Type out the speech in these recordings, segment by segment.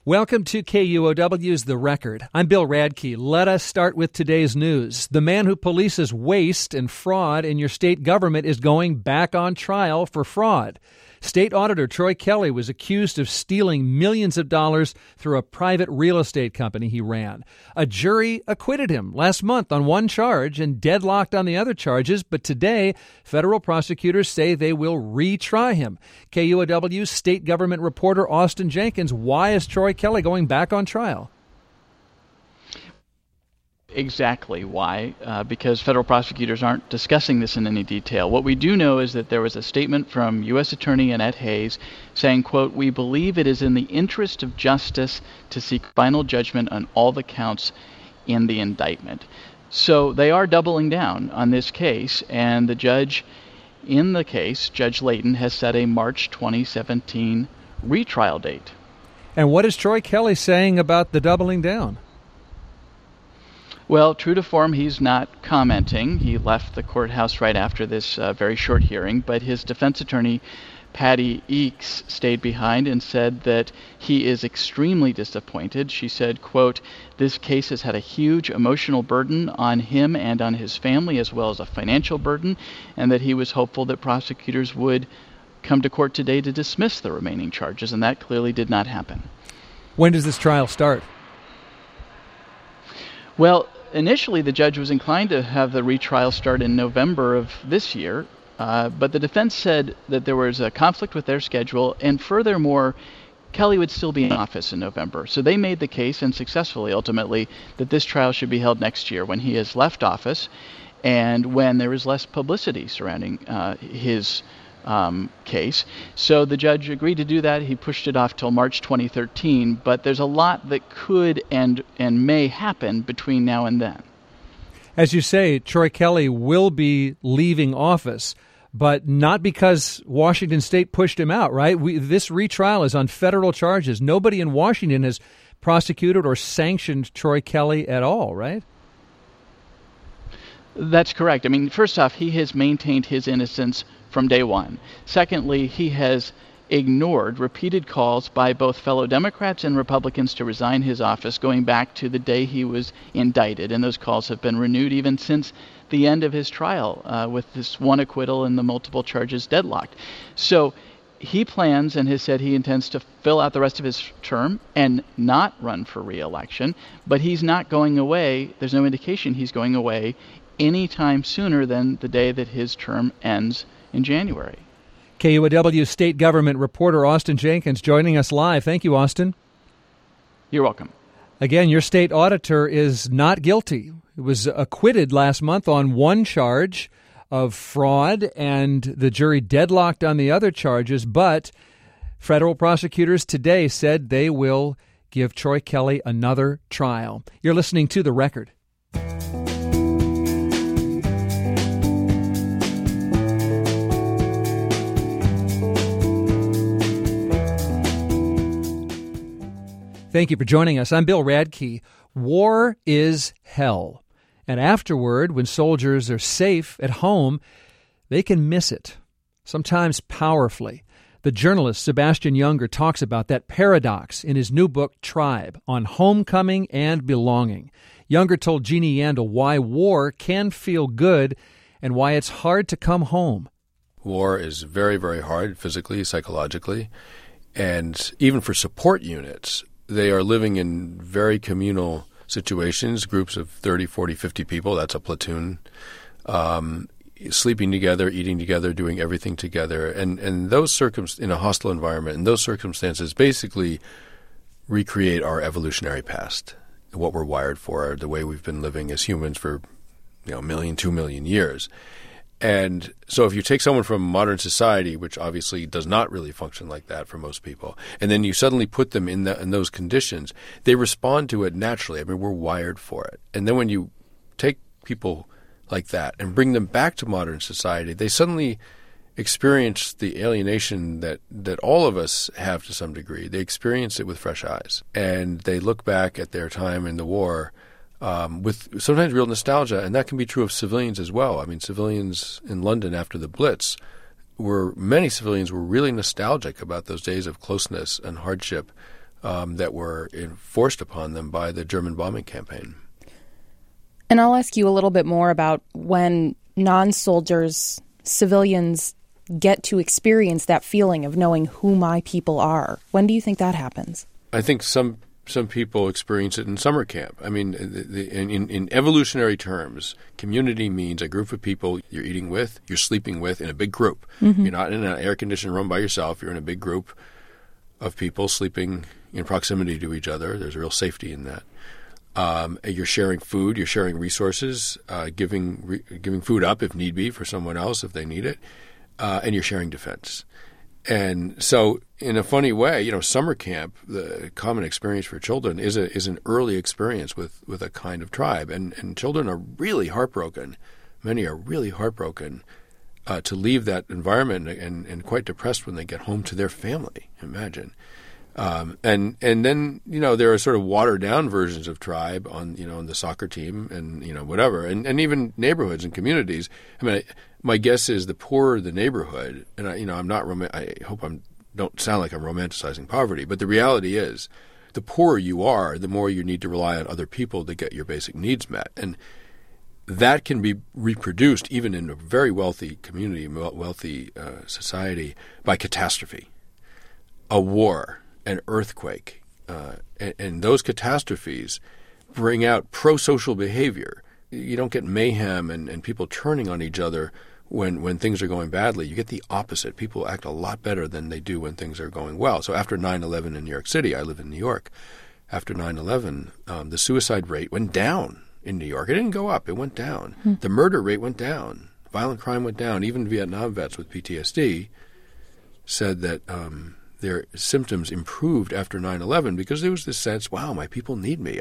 Welcome to KUOW's The Record. I'm Bill Radke. Let us start with today's news. The man who polices waste and fraud in your state government is going back on trial for fraud. State Auditor Troy Kelly was accused of stealing millions of dollars through a private real estate company he ran. A jury acquitted him last month on one charge and deadlocked on the other charges, but today, federal prosecutors say they will retry him. KUOW state government reporter Austin Jenkins, why is Troy Kelly going back on trial? Exactly why, because federal prosecutors aren't discussing this in any detail. What we do know is that there was a statement from U.S. Attorney Annette Hayes saying, quote, "We believe it is in the interest of justice to seek final judgment on all the counts in the indictment." So they are doubling down on this case, and the judge in the case, Judge Layton, has set a March 2017 retrial date. And what is Troy Kelly saying about the doubling down? Well, true to form, he's not commenting. He left the courthouse right after this very short hearing, but his defense attorney, Patty Eakes, stayed behind and said that he is extremely disappointed. She said, quote, "This case has had a huge emotional burden on him and on his family, as well as a financial burden, and that he was hopeful that prosecutors would come to court today to dismiss the remaining charges, and that clearly did not happen." When does this trial start? Well, initially, the judge was inclined to have the retrial start in November of this year, but the defense said that there was a conflict with their schedule, and furthermore, Kelly would still be in office in November. So they made the case, and successfully ultimately, that this trial should be held next year when he has left office and when there is less publicity surrounding his case. So the judge agreed to do that. He pushed it off till March 2013, but there's a lot that could and may happen between now and then. As you say, Troy Kelly will be leaving office, but not because Washington State pushed him out, right? This retrial is on federal charges. Nobody in Washington has prosecuted or sanctioned Troy Kelly at all, right? That's correct. I mean, first off, he has maintained his innocence from day one. Secondly, he has ignored repeated calls by both fellow Democrats and Republicans to resign his office going back to the day he was indicted, and those calls have been renewed even since the end of his trial, with this one acquittal and the multiple charges deadlocked. So he plans and has said he intends to fill out the rest of his term and not run for re-election, but he's not going away. There's no indication he's going away any time sooner than the day that his term ends in January. KUOW state government reporter Austin Jenkins joining us live. Thank you, Austin. You're welcome. Again, your state auditor is not guilty. He was acquitted last month on one charge of fraud, and the jury deadlocked on the other charges, but federal prosecutors today said they will give Troy Kelly another trial. You're listening to The Record. Thank you for joining us. I'm Bill Radke. War is hell. And afterward, when soldiers are safe at home, they can miss it, sometimes powerfully. The journalist Sebastian Junger talks about that paradox in his new book, Tribe, on homecoming and belonging. Junger told Jeannie Yandel why war can feel good and why it's hard to come home. War is very, very hard physically, psychologically, and even for support units, they are living in very communal situations, groups of 30, 40, 50 people. That's a platoon. Sleeping together, eating together, doing everything together. And those in a hostile environment, and those circumstances basically recreate our evolutionary past, what we're wired for, the way we've been living as humans for, 1 million, 2 million years. And so if you take someone from modern society, which obviously does not really function like that for most people, and then you suddenly put them in those conditions, they respond to it naturally. I mean, we're wired for it. And then when you take people like that and bring them back to modern society, they suddenly experience the alienation that all of us have to some degree. They experience it with fresh eyes. And they look back at their time in the war with sometimes real nostalgia, and that can be true of civilians as well. I mean, civilians in London after the Blitz many civilians were really nostalgic about those days of closeness and hardship that were enforced upon them by the German bombing campaign. And I'll ask you a little bit more about when non-soldiers, civilians, get to experience that feeling of knowing who my people are. When do you think that happens? I think some people experience it in summer camp. I mean, in evolutionary terms, community means a group of people you're eating with, you're sleeping with in a big group. Mm-hmm. You're not in an air-conditioned room by yourself. You're in a big group of people sleeping in proximity to each other. There's real safety in that. You're sharing food, you're sharing resources, giving food up if need be for someone else if they need it, and you're sharing defense. And so, in a funny way, summer camp, the common experience for children is an early experience with a kind of tribe, and children are really heartbroken. Many are really heartbroken to leave that environment and quite depressed when they get home to their family. Imagine. And then there are sort of watered down versions of tribe on the soccer team and whatever, and even neighborhoods and communities. I mean, my guess is the poorer the neighborhood, and I'm not. I hope don't sound like I'm romanticizing poverty, but the reality is, the poorer you are, the more you need to rely on other people to get your basic needs met, and that can be reproduced even in a very wealthy community, wealthy society by catastrophe, a war. An earthquake, and those catastrophes bring out pro-social behavior. You don't get mayhem and people turning on each other when things are going badly. You get the opposite. People act a lot better than they do when things are going well. So after 9/11 in New York City, I live in New York, after 9/11, the suicide rate went down in New York. It didn't go up. It went down. The murder rate went down. Violent crime went down. Even Vietnam vets with PTSD said that their symptoms improved after 9/11 because there was this sense, wow, my people need me.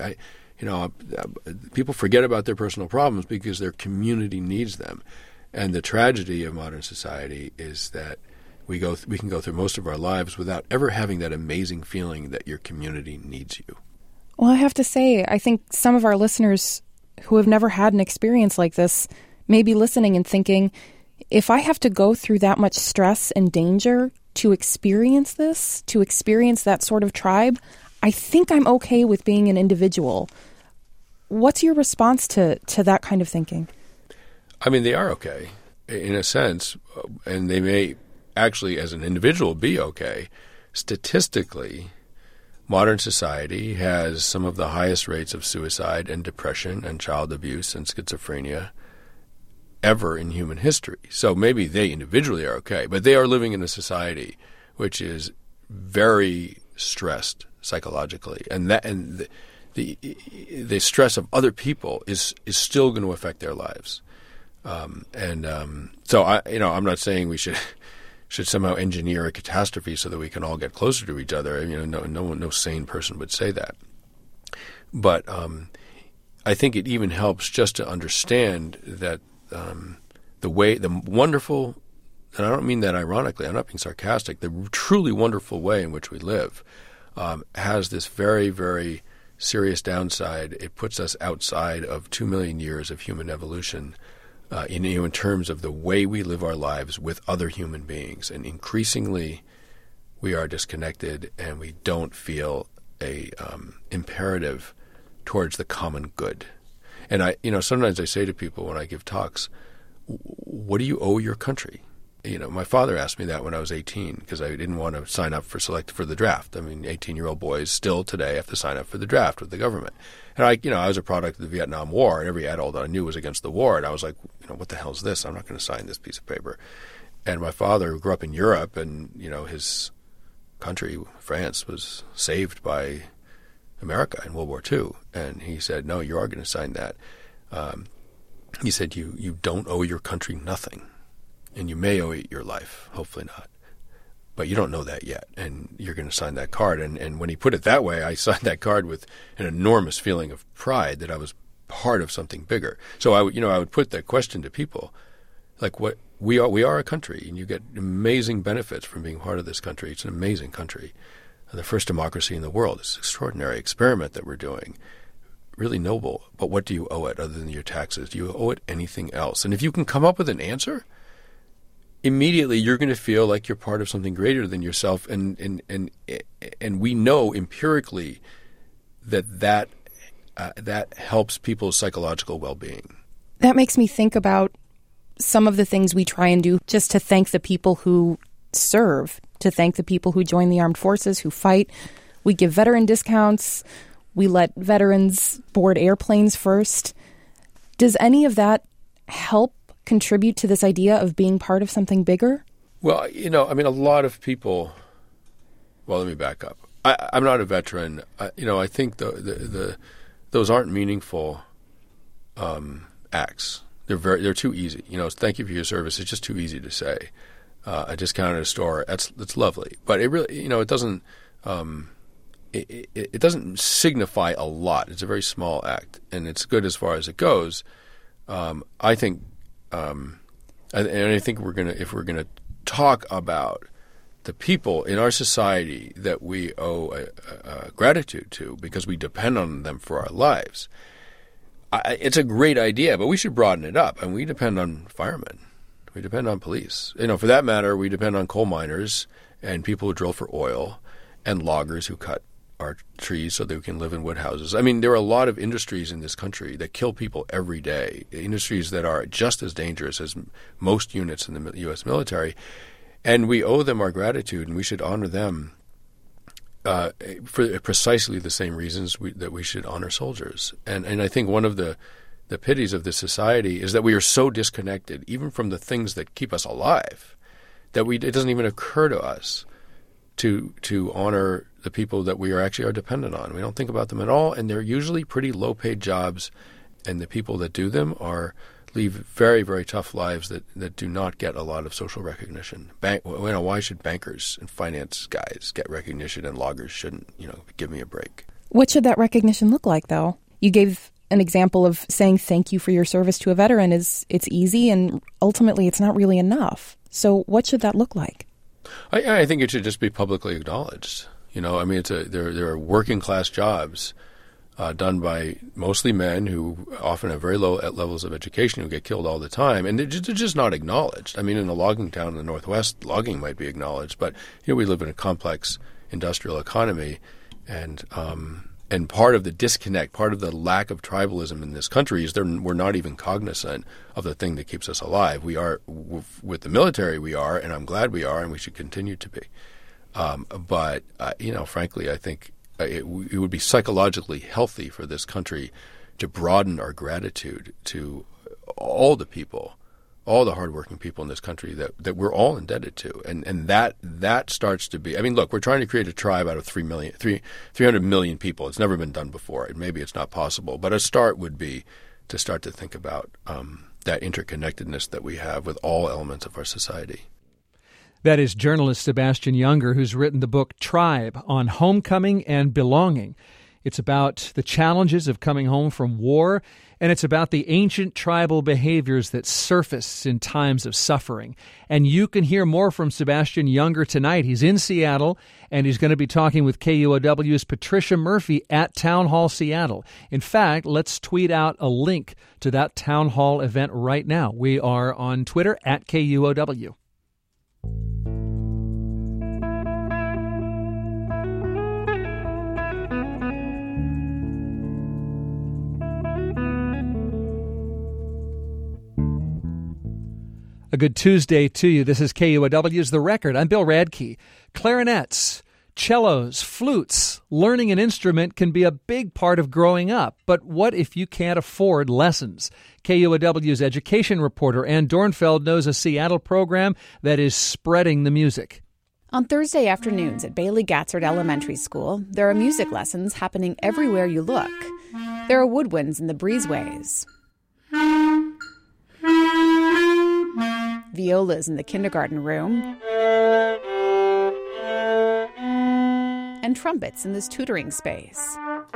People forget about their personal problems because their community needs them. And the tragedy of modern society is that we can go through most of our lives without ever having that amazing feeling that your community needs you. Well, I have to say, I think some of our listeners who have never had an experience like this may be listening and thinking, if I have to go through that much stress and danger to experience this, to experience that sort of tribe, I think I'm okay with being an individual. What's your response to that kind of thinking? I mean, they are okay in a sense, and they may actually, as an individual, be okay. Statistically, modern society has some of the highest rates of suicide and depression and child abuse and schizophrenia ever in human history. So maybe they individually are okay, but they are living in a society which is very stressed psychologically, and the stress of other people is still going to affect their lives. So I'm not saying we should somehow engineer a catastrophe so that we can all get closer to each other. No sane person would say that. But I think it even helps just to understand that the wonderful, and I don't mean that ironically, I'm not being sarcastic, the truly wonderful way in which we live has this very, very serious downside. It puts us outside of 2 million years of human evolution in terms of the way we live our lives with other human beings. And increasingly, we are disconnected and we don't feel a imperative towards the common good. And sometimes I say to people when I give talks, what do you owe your country? My father asked me that when I was 18 because I didn't want to sign up for the draft. I mean, 18-year-old boys still today have to sign up for the draft with the government. And I was a product of the Vietnam War, and every adult that I knew was against the war. And I was like, what the hell is this? I'm not going to sign this piece of paper. And my father, who grew up in Europe, and his country, France, was saved by America in World War II, and he said, no, you are going to sign that. He said, you don't owe your country nothing, and you may owe it your life, hopefully not, but you don't know that yet, and you're going to sign that card. And when he put it that way, I signed that card with an enormous feeling of pride that I was part of something bigger. So I would put that question to people, like, what we are a country, and you get amazing benefits from being part of this country. It's an amazing country. The first democracy in the world. It's an extraordinary experiment that we're doing. Really noble. But what do you owe it other than your taxes? Do you owe it anything else? And if you can come up with an answer, immediately you're going to feel like you're part of something greater than yourself, and we know empirically that helps people's psychological well-being. That makes me think about some of the things we try and do just to thank the people who serve, to thank the people who join the armed forces, who fight. We give veteran discounts. We let veterans board airplanes first. Does any of that help contribute to this idea of being part of something bigger? Well, a lot of people. Well, let me back up. I'm not a veteran. I think those aren't meaningful acts. They're too easy. Thank you for your service. It's just too easy to say. A discount at a store. That's lovely, but it really, it doesn't. It doesn't signify a lot. It's a very small act, and it's good as far as it goes. I think, and I think if we're gonna talk about the people in our society that we owe gratitude to because we depend on them for our lives, it's a great idea. But we should broaden it up, and we depend on firemen. We depend on police. For that matter, we depend on coal miners and people who drill for oil and loggers who cut our trees so that we can live in wood houses. There are a lot of industries in this country that kill people every day, industries that are just as dangerous as most units in the U.S. military, and we owe them our gratitude, and we should honor them for precisely the same reasons that we should honor soldiers. And I think one of the pities of this society is that we are so disconnected, even from the things that keep us alive, that it doesn't even occur to us to honor the people that we are dependent on. We don't think about them at all, and they're usually pretty low-paid jobs, and the people that do them leave very, very tough lives that do not get a lot of social recognition. Why should bankers and finance guys get recognition and loggers shouldn't? Give me a break. What should that recognition look like, though? You gave an example of saying thank you for your service to a veteran. It's easy, and ultimately it's not really enough. So what should that look like? I think it should just be publicly acknowledged. There are working class jobs done by mostly men who often have very low levels of education who get killed all the time, and they're just not acknowledged. In a logging town in the Northwest, logging might be acknowledged, but we live in a complex industrial economy, and part of the disconnect, part of the lack of tribalism in this country is we're not even cognizant of the thing that keeps us alive. We are, with the military we are, and I'm glad we are, and we should continue to be. But frankly, I think it would be psychologically healthy for this country to broaden our gratitude to all the people, all the hardworking people in this country that we're all indebted to. And that starts to be, look, we're trying to create a tribe out of 300 million people. It's never been done before. And maybe it's not possible. But a start would be to start to think about that interconnectedness that we have with all elements of our society. That is journalist Sebastian Junger, who's written the book Tribe on Homecoming and Belonging. It's about the challenges of coming home from war, and it's about the ancient tribal behaviors that surface in times of suffering. And you can hear more from Sebastian Junger tonight. He's in Seattle, and he's going to be talking with KUOW's Patricia Murphy at Town Hall Seattle. In fact, let's tweet out a link to that Town Hall event right now. We are on Twitter at KUOW. A good Tuesday to you. This is KUOW's The Record. I'm Bill Radke. Clarinets, cellos, flutes, learning an instrument can be a big part of growing up. But what if you can't afford lessons? KUOW's education reporter Ann Dornfeld knows a Seattle program that is spreading the music. On Thursday afternoons at Bailey Gatzert Elementary School, there are music lessons happening everywhere you look. There are woodwinds in the breezeways, violas in the kindergarten room, and trumpets in this tutoring space.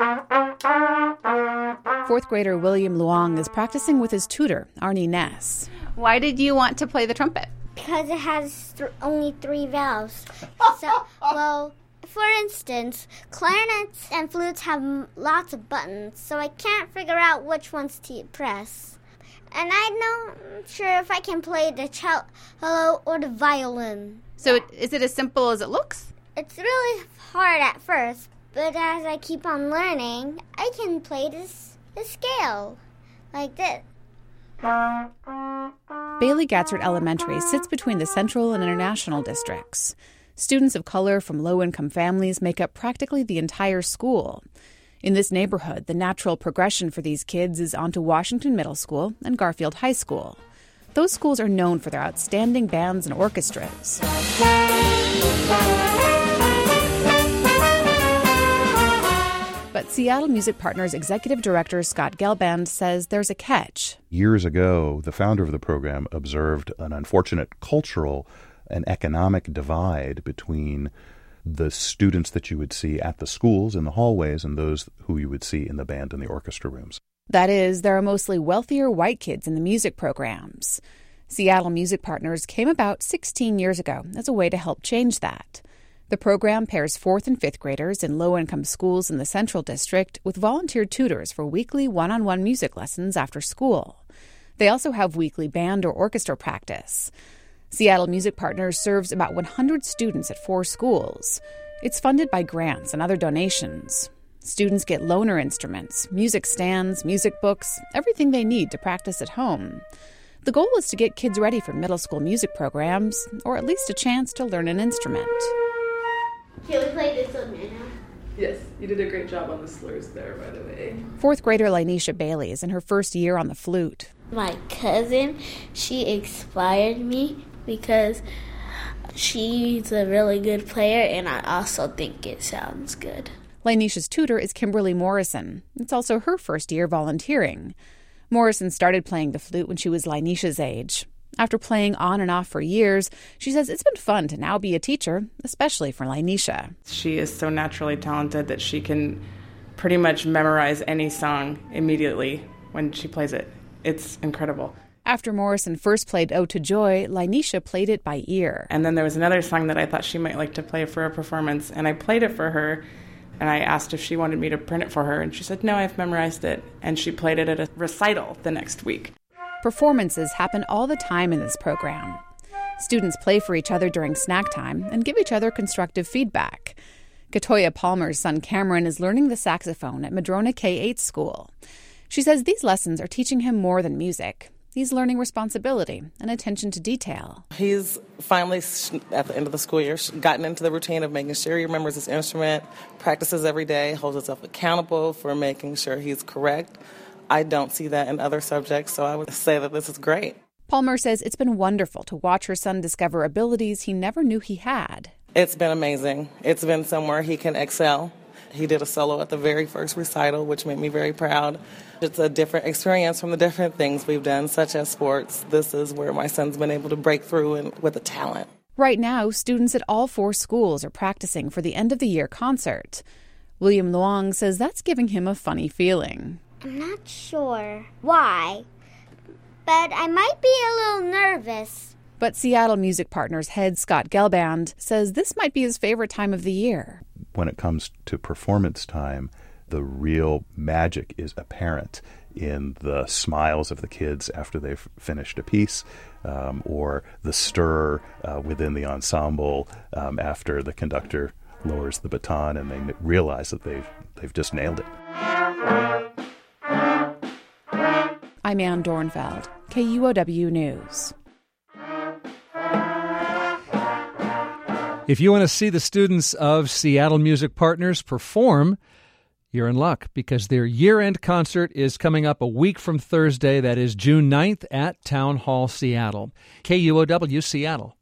Fourth grader William Luong is practicing with his tutor, Arnie Ness. Why did you want to play the trumpet? Because it has only 3 valves. For instance, clarinets and flutes have lots of buttons, so I can't figure out which ones to press. And I'm not sure if I can play the cello or the violin. So is it as simple as it looks? It's really hard at first, but as I keep on learning, I can play the scale like this. Bailey Gatzert Elementary sits between the Central and International districts. Students of color from low-income families make up practically the entire school. In this neighborhood, the natural progression for these kids is onto Washington Middle School and Garfield High School. Those schools are known for their outstanding bands and orchestras. But Seattle Music Partners Executive Director Scott Gelband says there's a catch. Years ago, the founder of the program observed an unfortunate cultural and economic divide between the students that you would see at the schools in the hallways and those who you would see in the band and the orchestra rooms. That is, there are mostly wealthier white kids in the music programs. Seattle Music Partners came about 16 years ago as a way to help change that. The program pairs 4th and 5th graders in low-income schools in the Central District with volunteer tutors for weekly one-on-one music lessons after school. They also have weekly band or orchestra practice. Seattle Music Partners serves about 100 students at 4 schools. It's funded by grants and other donations. Students get loaner instruments, music stands, music books, everything they need to practice at home. The goal is to get kids ready for middle school music programs, or at least a chance to learn an instrument. Can we play this one right now? Yes, you did a great job on the slurs there, by the way. 4th grader Lainisha Bailey is in her first year on the flute. My cousin, she inspired me because she's a really good player, and I also think it sounds good. Lainisha's tutor is Kimberly Morrison. It's also her first year volunteering. Morrison started playing the flute when she was Lainisha's age. After playing on and off for years, she says it's been fun to now be a teacher, especially for Lainisha. She is so naturally talented that she can pretty much memorize any song immediately when she plays it. It's incredible. After Morrison first played Ode to Joy, Lainisha played it by ear. And then there was another song that I thought she might like to play for a performance, and I played it for her, and I asked if she wanted me to print it for her, and she said, no, I've memorized it. And she played it at a recital the next week. Performances happen all the time in this program. Students play for each other during snack time and give each other constructive feedback. Katoya Palmer's son Cameron is learning the saxophone at Madrona K-8 school. She says these lessons are teaching him more than music. He's learning responsibility and attention to detail. He's finally, at the end of the school year, gotten into the routine of making sure he remembers his instrument, practices every day, holds himself accountable for making sure he's correct. I don't see that in other subjects, so I would say that this is great. Palmer says it's been wonderful to watch her son discover abilities he never knew he had. It's been amazing. It's been somewhere he can excel. He did a solo at the very first recital, which made me very proud. It's a different experience from the different things we've done, such as sports. This is where my son's been able to break through with a talent. Right now, students at all 4 schools are practicing for the end-of-the-year concert. William Luong says that's giving him a funny feeling. I'm not sure why, but I might be a little nervous. But Seattle Music Partners head Scott Gelband says this might be his favorite time of the year. When it comes to performance time, the real magic is apparent in the smiles of the kids after they've finished a piece, or the stir within the ensemble after the conductor lowers the baton and they realize that they've just nailed it. I'm Ann Dornfeld, KUOW News. If you want to see the students of Seattle Music Partners perform, you're in luck because their year-end concert is coming up a week from Thursday. That is June 9th at Town Hall, Seattle. KUOW, Seattle.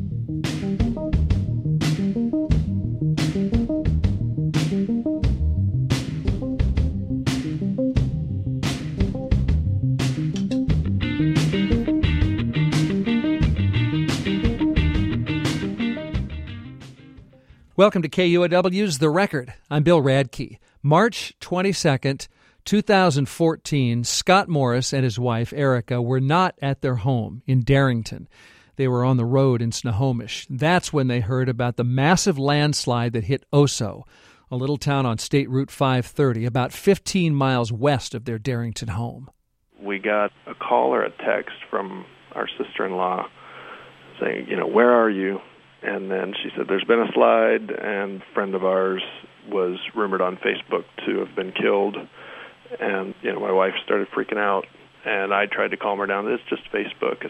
Welcome to KUOW's The Record. I'm Bill Radke. March 22nd, 2014, Scott Morris and his wife, Erica, were not at their home in Darrington. They were on the road in Snohomish. That's when they heard about the massive landslide that hit Oso, a little town on State Route 530, about 15 miles west of their Darrington home. we got a call or a text from our sister-in-law saying, where are you? And then she said, there's been a slide, and a friend of ours was rumored on Facebook to have been killed. And, my wife started freaking out, and I tried to calm her down. It's just Facebook.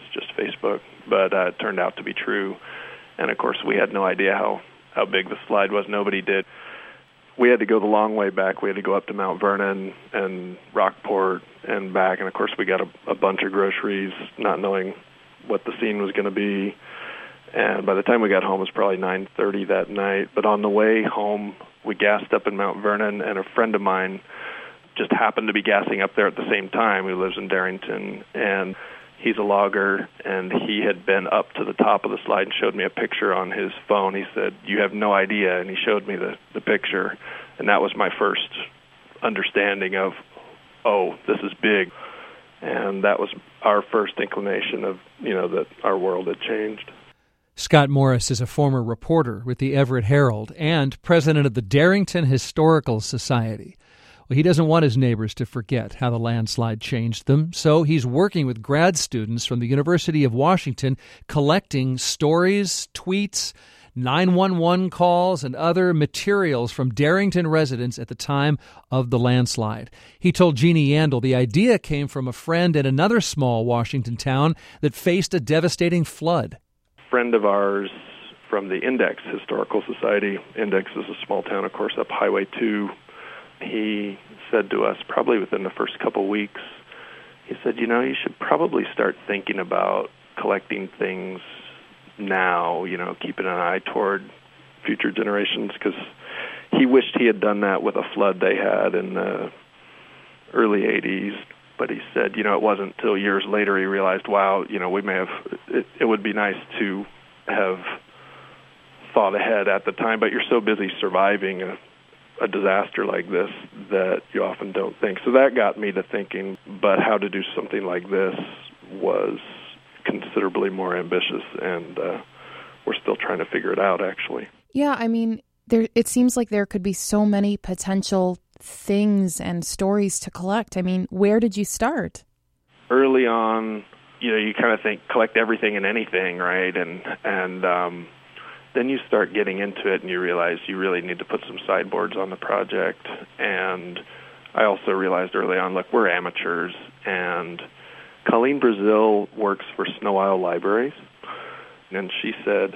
But it turned out to be true. And, of course, we had no idea how big the slide was. Nobody did. We had to go the long way back. We had to go up to Mount Vernon and Rockport and back. And, of course, we got a bunch of groceries, not knowing what the scene was going to be. And by the time we got home, it was probably 9:30 that night. But on the way home, we gassed up in Mount Vernon, and a friend of mine just happened to be gassing up there at the same time, who lives in Darrington. And he's a logger, and he had been up to the top of the slide and showed me a picture on his phone. He said, you have no idea, and he showed me the picture. And that was my first understanding of, oh, this is big. And that was our first inclination of, that our world had changed. Scott Morris is a former reporter with the Everett Herald and president of the Darrington Historical Society. Well, he doesn't want his neighbors to forget how the landslide changed them, so he's working with grad students from the University of Washington collecting stories, tweets, 911 calls, and other materials from Darrington residents at the time of the landslide. He told Jeannie Yandel the idea came from a friend in another small Washington town that faced a devastating flood. Friend of ours from the Index Historical Society. Index is a small town, of course, up Highway 2. He said to us, probably within the first couple of weeks, he said, you should probably start thinking about collecting things now, keeping an eye toward future generations, because he wished he had done that with a flood they had in the early 80s. But he said, it wasn't until years later he realized, wow, we may have, it would be nice to have thought ahead at the time, but you're so busy surviving a disaster like this that you often don't think. So that got me to thinking, but how to do something like this was considerably more ambitious, and we're still trying to figure it out, actually. Yeah, it seems like there could be so many potential things and stories to collect. Where did you start? Early on, you kind of think collect everything and anything, right? And then you start getting into it and you realize you really need to put some sideboards on the project. And I also realized early on, look, we're amateurs. And Colleen Brazil works for Snow Isle Libraries. And she said,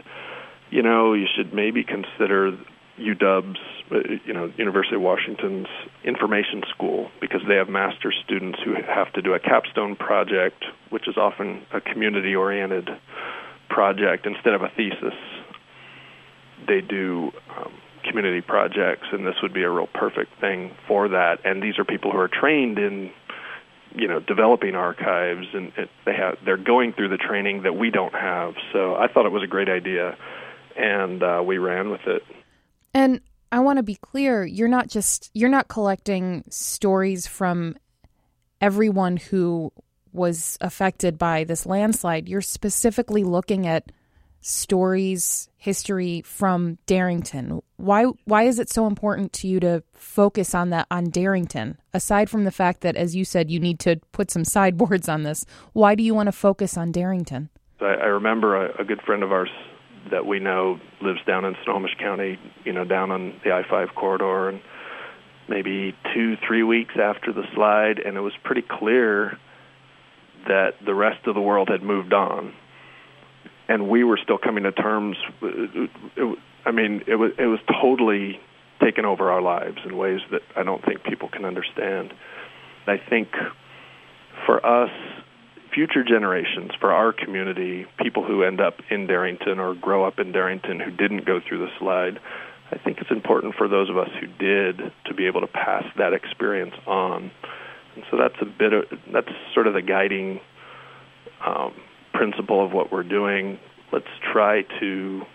you should maybe consider UW's, University of Washington's information school, because they have master's students who have to do a capstone project, which is often a community-oriented project instead of a thesis. They do community projects, and this would be a real perfect thing for that. And these are people who are trained in, developing archives, and they're going through the training that we don't have. So I thought it was a great idea, and we ran with it. And I want to be clear, you're not collecting stories from everyone who was affected by this landslide. You're specifically looking at stories, history from Darrington. Why is it so important to you to focus on Darrington? Aside from the fact that, as you said, you need to put some sideboards on this, why do you want to focus on Darrington? I remember a good friend of ours that we know lives down in Snohomish County, down on the I-5 corridor, and maybe 2-3 weeks after the slide, and it was pretty clear that the rest of the world had moved on, and we were still coming to terms. It was totally taken over our lives in ways that I don't think people can understand. I think for us, future generations, for our community, people who end up in Darrington or grow up in Darrington who didn't go through the slide, I think it's important for those of us who did to be able to pass that experience on. And so that's sort of the guiding principle of what we're doing. Let's try to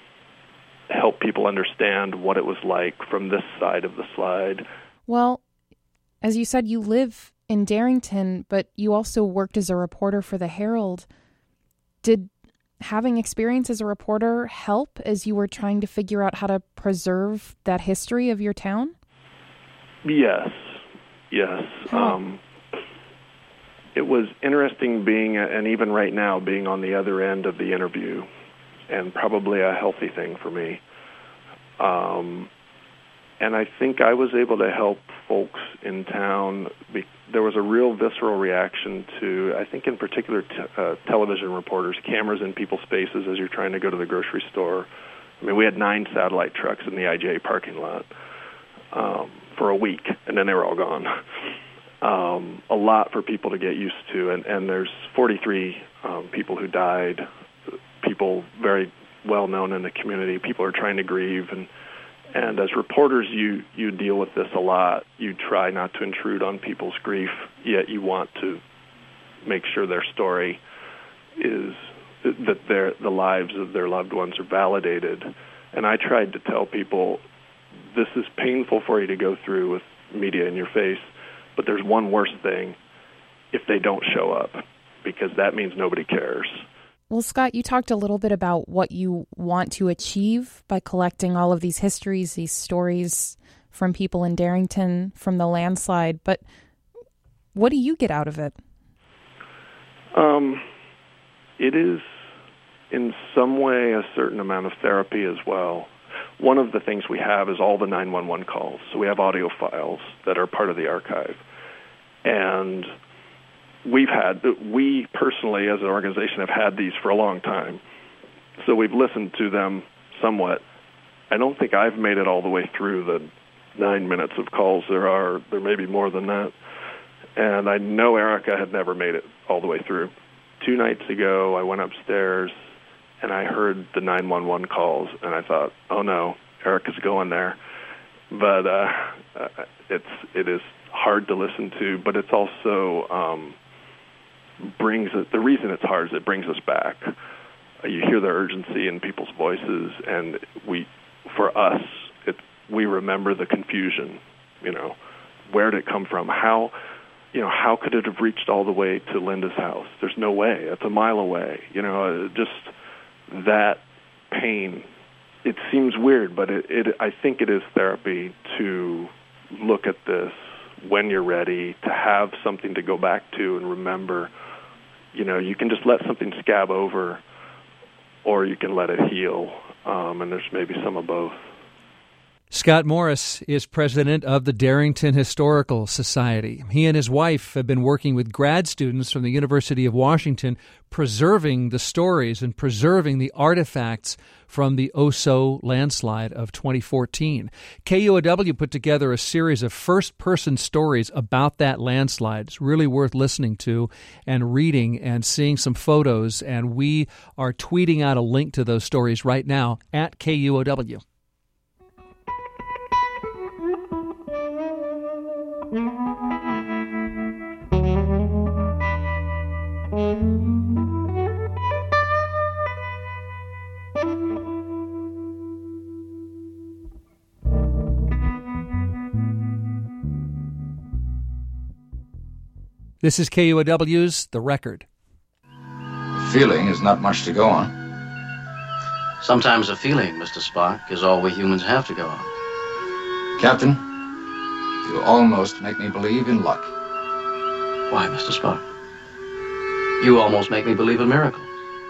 help people understand what it was like from this side of the slide. Well, as you said, you live in Darrington, but you also worked as a reporter for the Herald. Did having experience as a reporter help as you were trying to figure out how to preserve that history of your town? Yes. How? it was interesting being, and even right now, being on the other end of the interview, and probably a healthy thing for me. And I think I was able to help folks in town. There was a real visceral reaction to, I think in particular, television reporters, cameras in people's faces as you're trying to go to the grocery store. I mean, we had 9 satellite trucks in the IGA parking lot for a week, and then they were all gone. A lot for people to get used to, and there's 43 people who died, people very well known in the community. People are trying to grieve, and as reporters, you deal with this a lot. You try not to intrude on people's grief, yet you want to make sure their story is that the lives of their loved ones are validated. And I tried to tell people, this is painful for you to go through with media in your face, but there's one worse thing: if they don't show up, because that means nobody cares. Well, Scott, you talked a little bit about what you want to achieve by collecting all of these histories, these stories from people in Darrington, from the landslide, but what do you get out of it? It is, in some way, a certain amount of therapy as well. One of the things we have is all the 911 calls. So we have audio files that are part of the archive. And we personally, as an organization, have had these for a long time. So we've listened to them somewhat. I don't think I've made it all the way through the 9 minutes of calls there may be more than that. And I know Erica had never made it all the way through. 2 nights ago, I went upstairs and I heard the 911 calls, and I thought, oh no, Erica's going there. But it is hard to listen to, but it's also the reason it's hard is it brings us back. You hear the urgency in people's voices, and for us, we remember the confusion. Where did it come from? How could it have reached all the way to Linda's house? There's no way. It's a mile away. Just that pain. It seems weird, but I think it is therapy to look at this when you're ready, to have something to go back to and remember. You can just let something scab over, or you can let it heal, and there's maybe some of both. Scott Morris is president of the Darrington Historical Society. He and his wife have been working with grad students from the University of Washington, preserving the stories and preserving the artifacts from the Oso landslide of 2014. KUOW put together a series of first-person stories about that landslide. It's really worth listening to and reading and seeing some photos, and we are tweeting out a link to those stories right now at KUOW. This is KUOW's The Record. Feeling is not much to go on. Sometimes a feeling, Mr. Spock, is all we humans have to go on. Captain, you almost make me believe in luck. Why, Mr. Spock? You almost make me believe in miracles.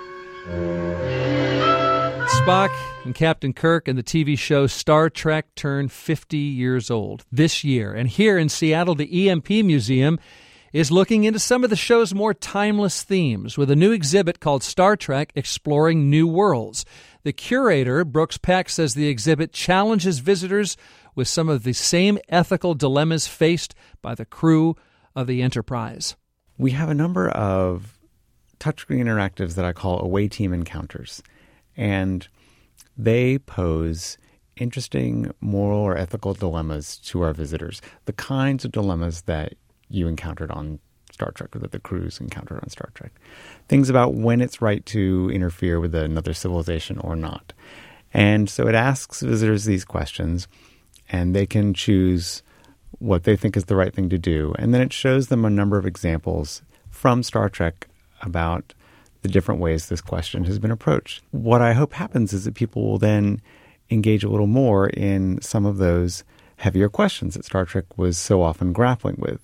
Spock and Captain Kirk and the TV show Star Trek turned 50 years old this year. And here in Seattle, the EMP Museum is looking into some of the show's more timeless themes with a new exhibit called Star Trek Exploring New Worlds. The curator, Brooks Peck, says the exhibit challenges visitors with some of the same ethical dilemmas faced by the crew of the Enterprise. We have a number of touchscreen interactives that I call away team encounters, and they pose interesting moral or ethical dilemmas to our visitors, the kinds of dilemmas that you encountered on Star Trek, or that the crews encountered on Star Trek. Things about when it's right to interfere with another civilization or not. And so it asks visitors these questions, and they can choose what they think is the right thing to do. And then it shows them a number of examples from Star Trek about the different ways this question has been approached. What I hope happens is that people will then engage a little more in some of those heavier questions that Star Trek was so often grappling with.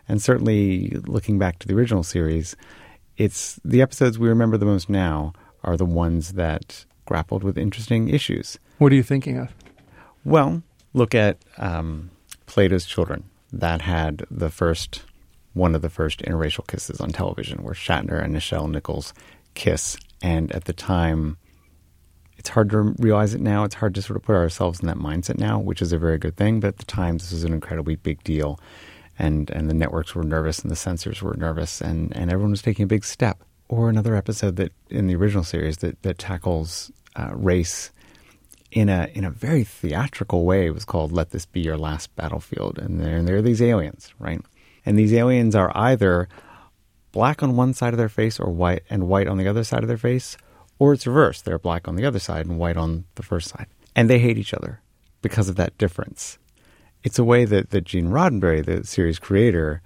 And certainly looking back to the original series, it's the episodes we remember the most now are the ones that grappled with interesting issues. What are you thinking of? Well, look at Plato's Children. That had one of the first interracial kisses on television, where Shatner and Nichelle Nichols kiss. And at the time, it's hard to realize it now. It's hard to sort of put ourselves in that mindset now, which is a very good thing. But at the time, this was an incredibly big deal. And the networks were nervous and the censors were nervous and everyone was taking a big step. Or another episode that in the original series that tackles race in a very theatrical way. It was called Let This Be Your Last Battlefield. And there are these aliens, right? And these aliens are either black on one side of their face or white on the other side of their face, or it's reversed. They're black on the other side and white on the first side. And they hate each other because of that difference. It's a way that Gene Roddenberry, the series creator,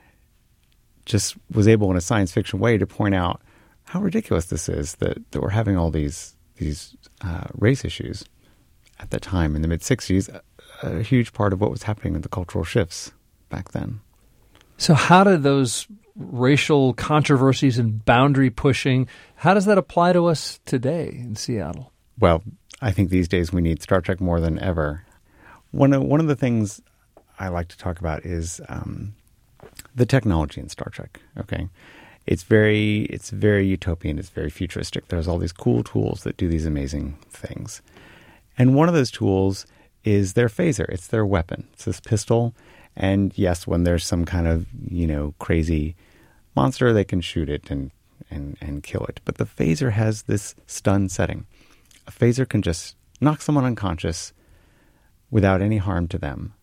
just was able in a science fiction way to point out how ridiculous this is that we're having all these race issues at the time in the mid-'60s, a huge part of what was happening in the cultural shifts back then. So how do those racial controversies and boundary pushing, how does that apply to us today in Seattle? Well, I think these days we need Star Trek more than ever. One of the things I like to talk about is the technology in Star Trek. Okay, it's very utopian. It's very futuristic. There's all these cool tools that do these amazing things, and one of those tools is their phaser. It's their weapon. It's this pistol, and yes, when there's some kind of crazy monster, they can shoot it and kill it. But the phaser has this stun setting. A phaser can just knock someone unconscious without any harm to them.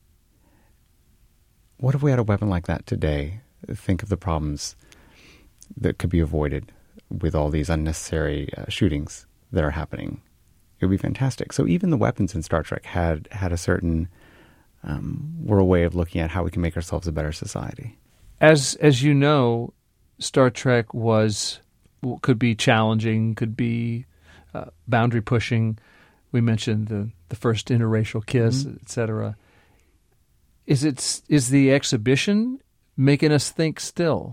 What if we had a weapon like that today? Think of the problems that could be avoided with all these unnecessary shootings that are happening. It would be fantastic. So even the weapons in Star Trek had a certain were a way of looking at how we can make ourselves a better society. As you know, Star Trek could be challenging, could be boundary pushing. We mentioned the first interracial kiss, et cetera. Is the exhibition making us think still?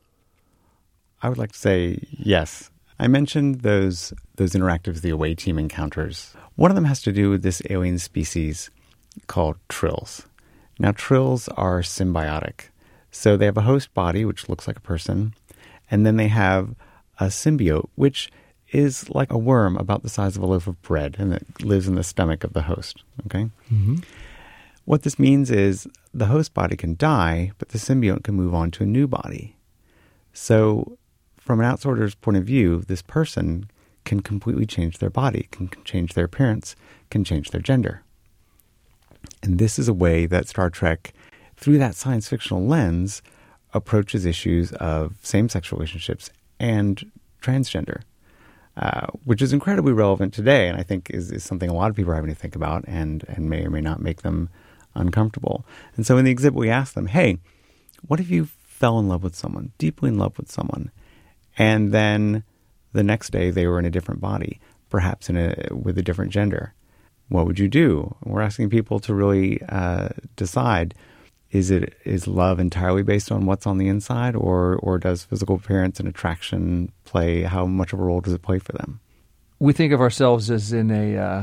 I would like to say yes. I mentioned those interactives, the away team encounters. One of them has to do with this alien species called Trills. Now, Trills are symbiotic. So they have a host body, which looks like a person, and then they have a symbiote, which is like a worm about the size of a loaf of bread, and it lives in the stomach of the host. Okay? Mm-hmm. What this means is the host body can die, but the symbiote can move on to a new body. So from an outsider's point of view, this person can completely change their body, can change their appearance, can change their gender. And this is a way that Star Trek, through that science fictional lens, approaches issues of same-sex relationships and transgender, which is incredibly relevant today, and I think is something a lot of people are having to think about and may or may not make them uncomfortable. And so in the exhibit, we asked them, hey, what if you fell in love with someone, deeply in love with someone, and then the next day they were in a different body, perhaps with a different gender? What would you do? We're asking people to really decide, is love entirely based on what's on the inside, or does physical appearance and attraction play, how much of a role does it play for them? We think of ourselves as in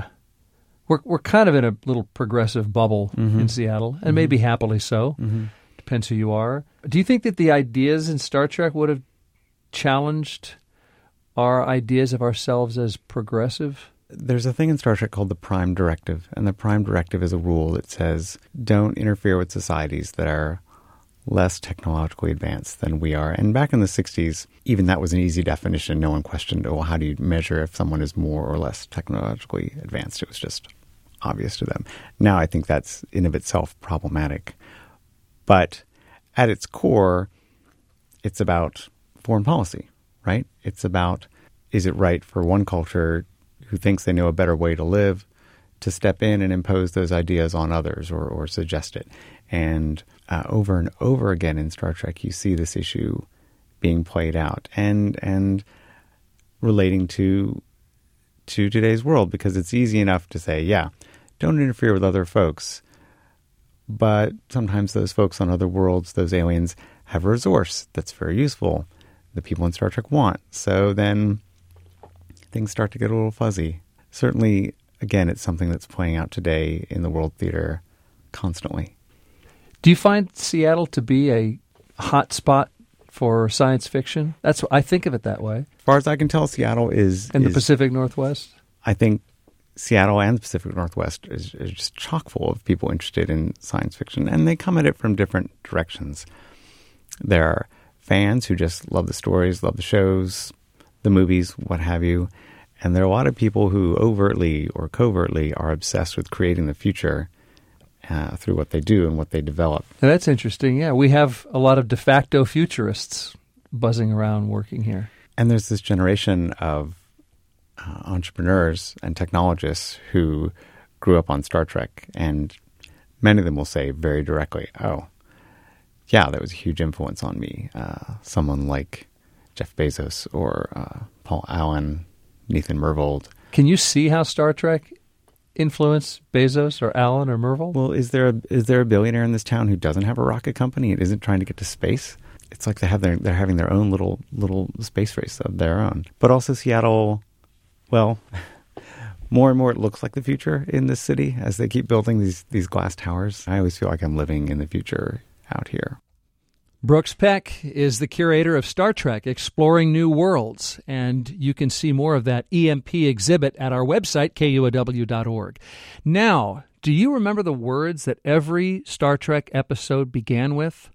we're kind of in a little progressive bubble in Seattle, and maybe happily so. Depends who you are. Do you think that the ideas in Star Trek would have challenged our ideas of ourselves as progressive? There's a thing in Star Trek called the Prime Directive, and the Prime Directive is a rule that says don't interfere with societies that are less technologically advanced than we are. And back in the 60s, even that was an easy definition. No one questioned, how do you measure if someone is more or less technologically advanced? It was just obvious to them. Now I think that's in of itself problematic. But at its core, it's about foreign policy, right? It's about, is it right for one culture who thinks they know a better way to live to step in and impose those ideas on others or suggest it? And over and over again in Star Trek, you see this issue being played out and relating to today's world, because it's easy enough to say, yeah, don't interfere with other folks. But sometimes those folks on other worlds, those aliens, have a resource that's very useful that people in Star Trek want. So then things start to get a little fuzzy. Certainly, again, it's something that's playing out today in the world theater constantly. Do you find Seattle to be a hot spot for science fiction? That's I think of it that way. As far as I can tell, Seattle is... In the Pacific Northwest? I think Seattle and the Pacific Northwest is just chock full of people interested in science fiction, and they come at it from different directions. There are fans who just love the stories, love the shows, the movies, what have you, and there are a lot of people who overtly or covertly are obsessed with creating the future through what they do and what they develop. Now, that's interesting. Yeah, we have a lot of de facto futurists buzzing around working here. And there's this generation of entrepreneurs and technologists who grew up on Star Trek, and many of them will say very directly, oh, yeah, that was a huge influence on me. Someone like Jeff Bezos or Paul Allen, Nathan Myhrvold. Can you see how Star Trek influenced Bezos or Allen or Myhrvold? Well, is there a billionaire in this town who doesn't have a rocket company and isn't trying to get to space? It's like they're having their own little space race of their own. But also Seattle, well, more and more it looks like the future in this city as they keep building these glass towers. I always feel like I'm living in the future out here. Brooks Peck is the curator of Star Trek Exploring New Worlds, and you can see more of that EMP exhibit at our website, kuow.org. Now, do you remember the words that every Star Trek episode began with?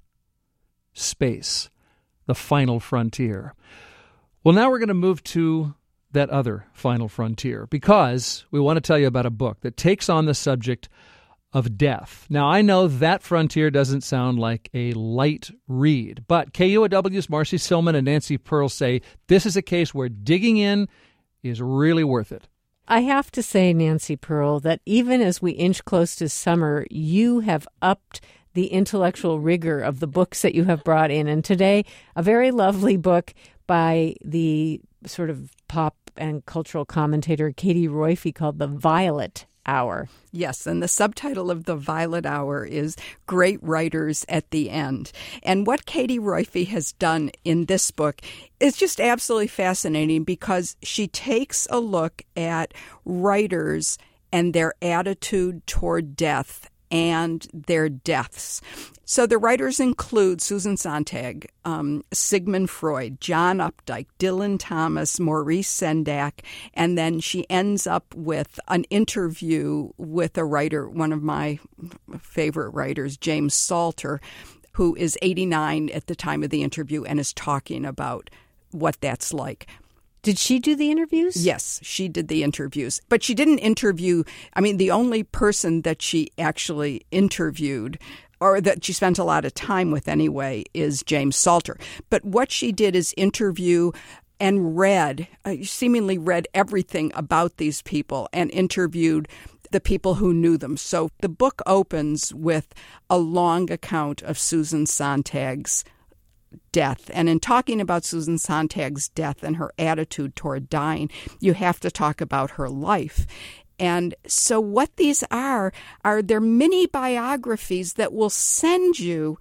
Space, the final frontier. Well, now we're going to move to that other final frontier, because we want to tell you about a book that takes on the subject of death. Now, I know that frontier doesn't sound like a light read, but KUOW's Marcy Silman and Nancy Pearl say this is a case where digging in is really worth it. I have to say, Nancy Pearl, that even as we inch close to summer, you have upped the intellectual rigor of the books that you have brought in. And today, a very lovely book by the sort of pop and cultural commentator Katie Roiphe called The Violet Hour. Yes, and the subtitle of The Violet Hour is Great Writers at the End. And what Katie Roiphe has done in this book is just absolutely fascinating, because she takes a look at writers and their attitude toward death and their deaths. So the writers include Susan Sontag, Sigmund Freud, John Updike, Dylan Thomas, Maurice Sendak, and then she ends up with an interview with a writer, one of my favorite writers, James Salter, who is 89 at the time of the interview and is talking about what that's like. Did she do the interviews? Yes, she did the interviews. But she didn't interview, the only person that she actually interviewed, or that she spent a lot of time with anyway, is James Salter. But what she did is interview and seemingly read everything about these people and interviewed the people who knew them. So the book opens with a long account of Susan Sontag's death. And in talking about Susan Sontag's death and her attitude toward dying, you have to talk about her life. And so what these are they're mini biographies that will send you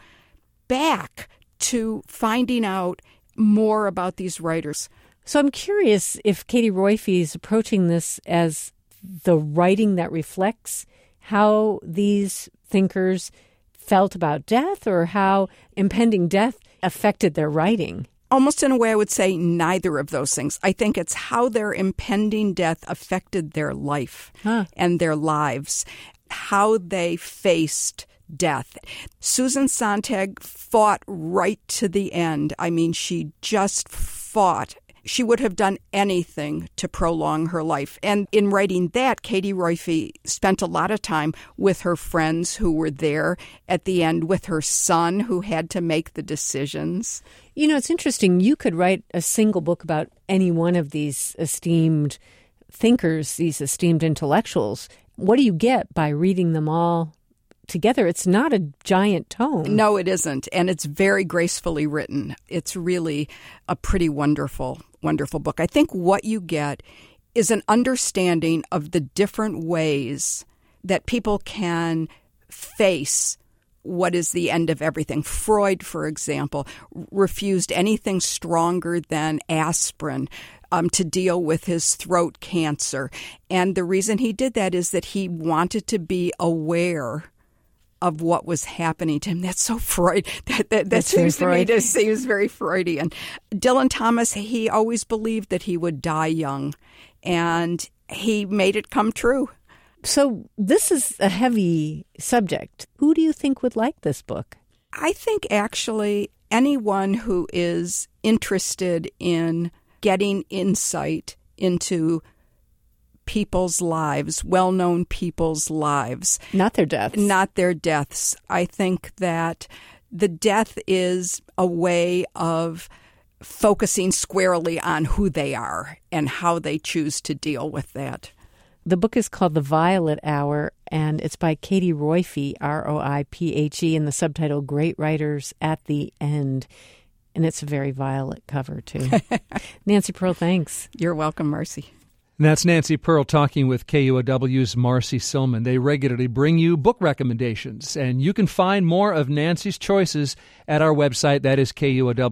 back to finding out more about these writers. So I'm curious if Katie Roiphe is approaching this as the writing that reflects how these thinkers felt about death, or how impending death affected their writing. Almost in a way, I would say neither of those things. I think it's how their impending death affected their life and their lives, how they faced death. Susan Sontag fought right to the end. She just fought. She would have done anything to prolong her life. And in writing that, Katie Roiphe spent a lot of time with her friends who were there at the end, with her son who had to make the decisions. It's interesting. You could write a single book about any one of these esteemed thinkers, these esteemed intellectuals. What do you get by reading them all together? It's not a giant tome. No, it isn't. And it's very gracefully written. It's really a pretty wonderful book. I think what you get is an understanding of the different ways that people can face what is the end of everything. Freud, for example, refused anything stronger than aspirin to deal with his throat cancer. And the reason he did that is that he wanted to be aware of what was happening to him. That's so Freud. That seems to me to seems very Freudian. Dylan Thomas, he always believed that he would die young, and he made it come true. So this is a heavy subject. Who do you think would like this book? I think actually anyone who is interested in getting insight into people's lives, well-known people's lives. Not their deaths. Not their deaths. I think that the death is a way of focusing squarely on who they are and how they choose to deal with that. The book is called The Violet Hour, and it's by Katie Roiphe, Roiphe, and the subtitle Great Writers at the End. And it's a very violet cover, too. Nancy Pearl, thanks. You're welcome, Marcy. And that's Nancy Pearl talking with KUOW's Marcy Silman. They regularly bring you book recommendations, and you can find more of Nancy's choices at our website. That is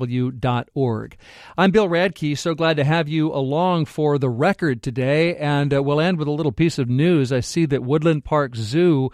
KUOW.org. I'm Bill Radke. So glad to have you along for The Record today, and we'll end with a little piece of news. I see that Woodland Park Zoo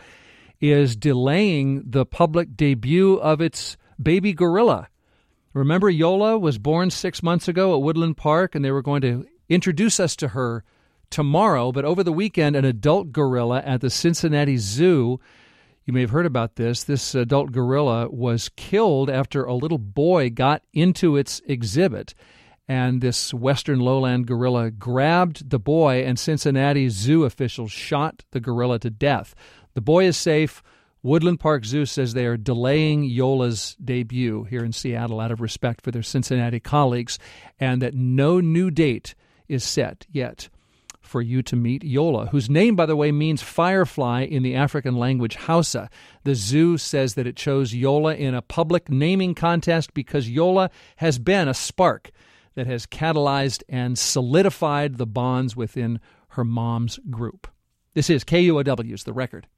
is delaying the public debut of its baby gorilla. Remember, Yola was born 6 months ago at Woodland Park, and they were going to introduce us to her tomorrow, but over the weekend, an adult gorilla at the Cincinnati Zoo, you may have heard about this adult gorilla was killed after a little boy got into its exhibit, and this western lowland gorilla grabbed the boy, and Cincinnati Zoo officials shot the gorilla to death. The boy is safe. Woodland Park Zoo says they are delaying Yola's debut here in Seattle out of respect for their Cincinnati colleagues, and that no new date is set yet for you to meet Yola, whose name, by the way, means firefly in the African language Hausa. The zoo says that it chose Yola in a public naming contest because Yola has been a spark that has catalyzed and solidified the bonds within her mom's group. This is KUOW's The Record.